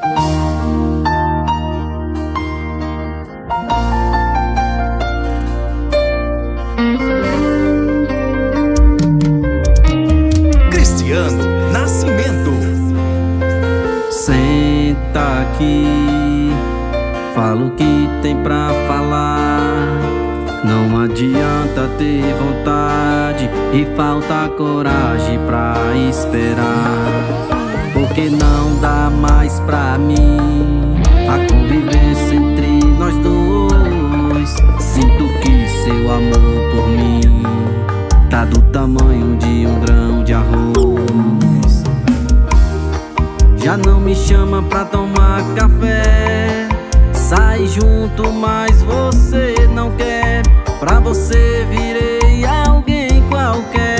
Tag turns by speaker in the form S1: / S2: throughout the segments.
S1: Cristiano Nascimento.
S2: Senta aqui, fala o que tem pra falar. Não adianta ter vontade e falta coragem pra esperar, porque não dá mais pra mim a convivência entre nós dois. Sinto que seu amor por mim tá do tamanho de um grão de arroz. Já não me chama pra tomar café, sai junto, mas você não quer. Pra você virei alguém qualquer.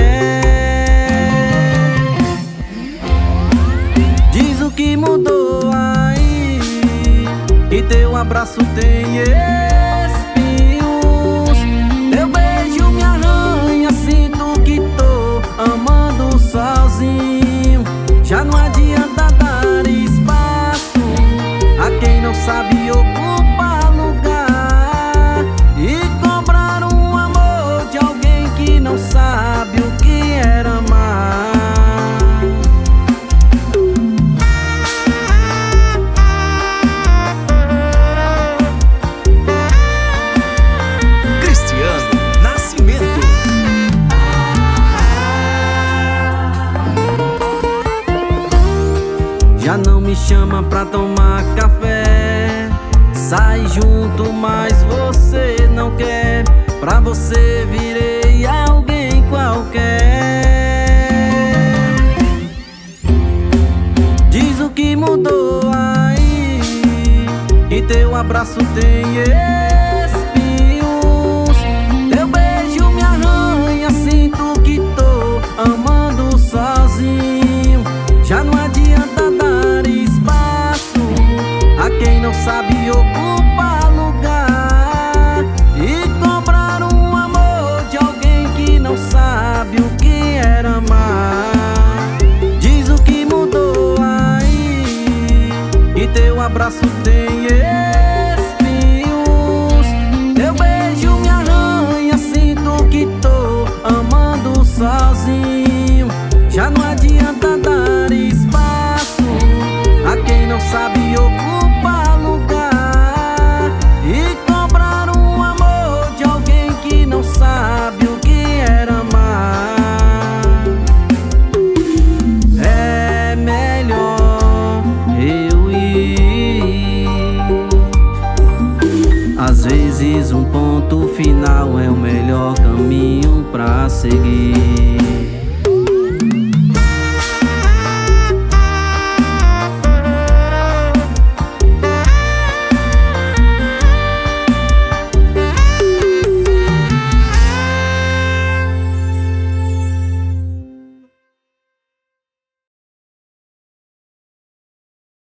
S2: Diz o que mudou aí, que teu abraço tem espinhos. Teu beijo me arranha, sinto que tô amando sozinho. Já não adianta dar espaço a quem não sabe ocupar lugar e cobrar um amor de alguém que não sabe o que era amar.
S1: Cristiano Nascimento.
S2: Já não me chama pra tomar café, sai junto, mas você não quer. Pra você virei alguém qualquer. Diz o que mudou aí, que teu abraço tem espinhos. Teu beijo me arranha, sinto que tô amando sozinho. Já não adianta dar espaço a quem não sabe ocupar lugar e cobrar um amor de alguém que não sabe o que era amar. Diz o que mudou aí, e teu abraço tem espinhos. Teu beijo me arranha, sinto que tô amando sozinho. Já não adianta dar espaço a quem não sabe ocupar lugar e cobrar um amor de alguém que não sabe o que era amar. É melhor eu ir. Às vezes um ponto final é o melhor caminho pra seguir.